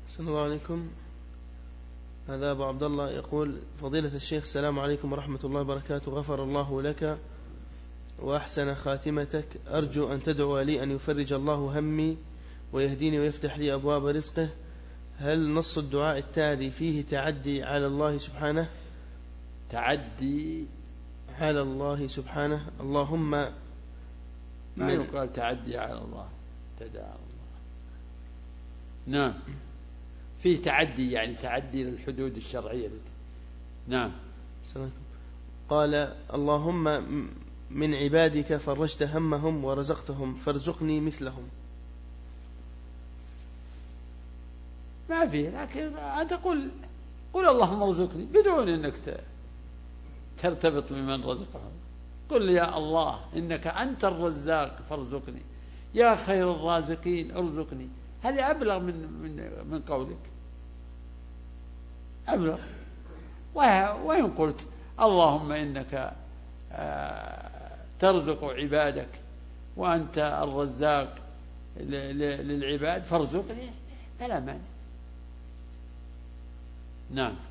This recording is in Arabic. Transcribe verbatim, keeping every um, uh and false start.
أحسن الله عليكم. هذا أبو عبد الله يقول: فضيلة الشيخ السلام عليكم ورحمة الله وبركاته، غفر الله لك وأحسن خاتمتك، أرجو أن تدعو لي أن يفرج الله همي ويهديني ويفتح لي أبواب رزقه. هل نص الدعاء التالي فيه تعدي على الله سبحانه؟ تعدي على الله سبحانه. اللهم ما يقال تعدي على الله، تدعى على الله. نعم، في تعدي يعني تعدي للحدود الشرعية. نعم. قال: اللهم من عبادك فرجت همهم ورزقتهم فارزقني مثلهم. ما فيه، لكن أنت قل قل اللهم ارزقني بدون أنك ترتبط بمن رزقهم. قل يا الله إنك أنت الرزاق فارزقني، يا خير الرازقين ارزقني. هذه أبلغ من من من قولك، أبلغ. وإن قلت اللهم إنك ترزق عبادك وأنت الرزاق للعباد فارزقني، فلا مانع. نعم.